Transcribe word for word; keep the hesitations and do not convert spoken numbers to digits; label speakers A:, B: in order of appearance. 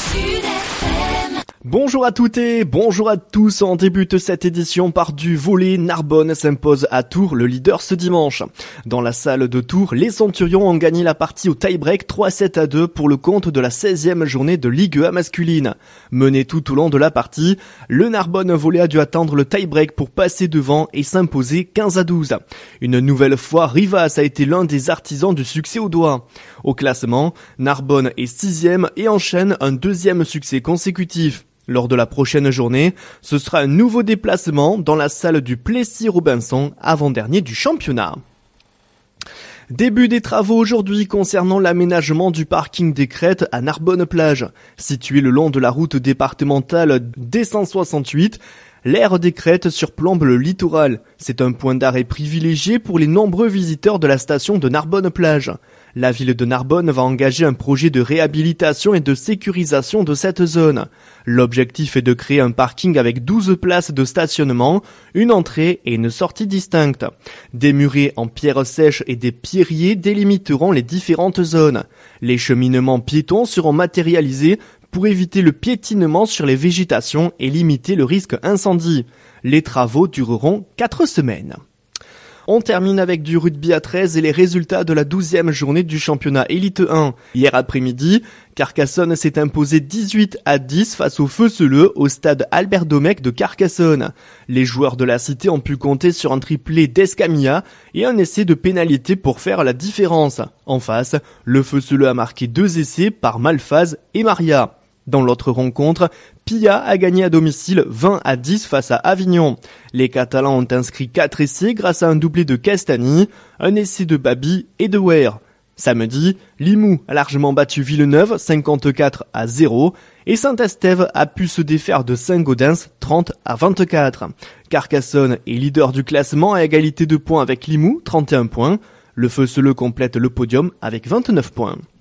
A: Bonjour à toutes et bonjour à tous, on débute cette édition par du volley. Narbonne s'impose à Tours, le leader ce dimanche. Dans la salle de Tours, les Centurions ont gagné la partie au tie-break trois sept à deux pour le compte de la seizième journée de Ligue un masculine. Mené tout au long de la partie, le Narbonne volley a dû attendre le tie-break pour passer devant et s'imposer quinze à douze. Une nouvelle fois, Rivas a été l'un des artisans du succès au doigt. Au classement, Narbonne est sixième et enchaîne un deuxième succès consécutif. Lors de la prochaine journée, ce sera un nouveau déplacement dans la salle du Plessis-Robinson, avant-dernier du championnat. Début des travaux aujourd'hui concernant l'aménagement du parking des Crêtes à Narbonne-Plage. Situé le long de la route départementale D cent soixante-huit, l'aire des Crêtes surplombe le littoral. C'est un point d'arrêt privilégié pour les nombreux visiteurs de la station de Narbonne-Plage. La ville de Narbonne va engager un projet de réhabilitation et de sécurisation de cette zone. L'objectif est de créer un parking avec douze places de stationnement, une entrée et une sortie distinctes. Des murets en pierre sèche et des pierriers délimiteront les différentes zones. Les cheminements piétons seront matérialisés pour éviter le piétinement sur les végétations et limiter le risque incendie. Les travaux dureront quatre semaines. On termine avec du rugby à treize et les résultats de la douzième journée du championnat Élite un. Hier après-midi, Carcassonne s'est imposé dix-huit à dix face au Feu-Seleux au stade Albert Domecq de Carcassonne. Les joueurs de la cité ont pu compter sur un triplé d'Escamilla et un essai de pénalité pour faire la différence. En face, le Feu-Seleux a marqué deux essais par Malphaz et Maria. Dans l'autre rencontre, Pia a gagné à domicile vingt à dix face à Avignon. Les Catalans ont inscrit quatre essais grâce à un doublé de Castagny, un essai de Babi et de Ware. Samedi, Limoux a largement battu Villeneuve cinquante-quatre à zéro et Saint-Estève a pu se défaire de Saint-Gaudens trente à vingt-quatre. Carcassonne est leader du classement à égalité de points avec Limoux, trente et un points. Le Feu-Seleux complète le podium avec vingt-neuf points.